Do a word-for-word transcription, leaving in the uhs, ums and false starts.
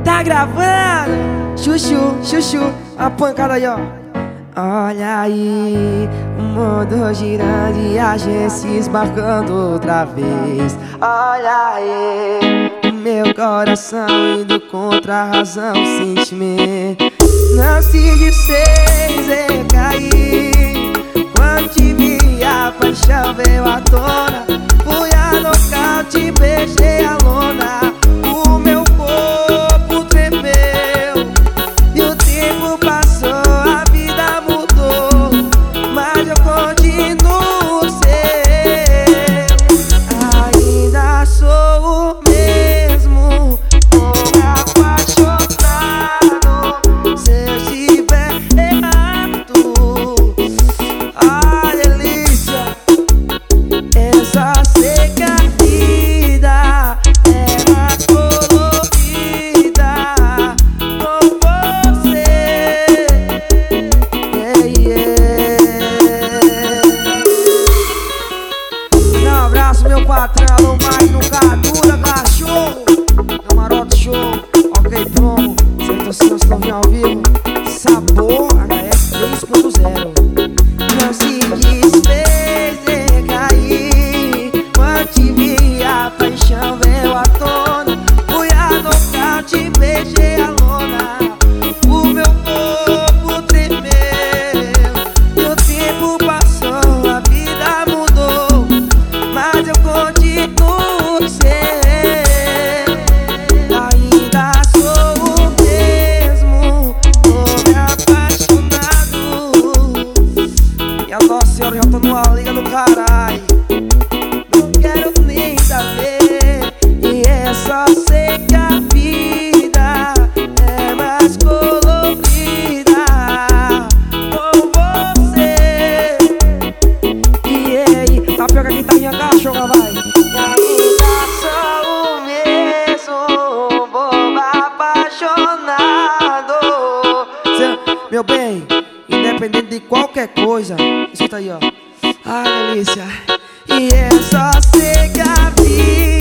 Tá gravando? Chuchu, chuchu, a pancada aí, ó. Olha aí, o mundo girando e a gente se esbarcando outra vez. Olha aí, o meu coração indo contra a razão, o sentimento. Não se desfez, cair. Quando te vi, a paixão veio à tona. Fui a nocaute, beijei a lona. O meu corpo tremeu e o tempo passou, a vida mudou, mas eu continuo seu. Ainda sou o mesmo, tô apaixonado. Se eu estiver errado, ai delícia, eu só sei que a vida é mais colorida com você. Yeah, yeah. Um abraço, meu patrão, alô, mais no Cadura, cachorro. Camarote show, ok, promo. Sensações estão vindo ao vivo. Sabor H S três ponto zero. Não se desfez, cair. Quando te vi, a paixão veio à tona. Fui a nocaute, beijei a lona. O meu corpo tremeu e o tempo passou, a vida mudou, mas eu continuo ser. Ainda sou o mesmo, tô me apaixonado. E a Nossa Senhora já tá numa liga do caralho. Não quero nem saber, e é só sei que a vida é mais colorida com você. E aí, tapioca, guitarrinha, cachorra, vai. E ainda sou o mesmo, bobo apaixonado. Cê- Meu bem, independente de qualquer coisa, escuta aí, ó. Ai, delícia. E é só sei que a vida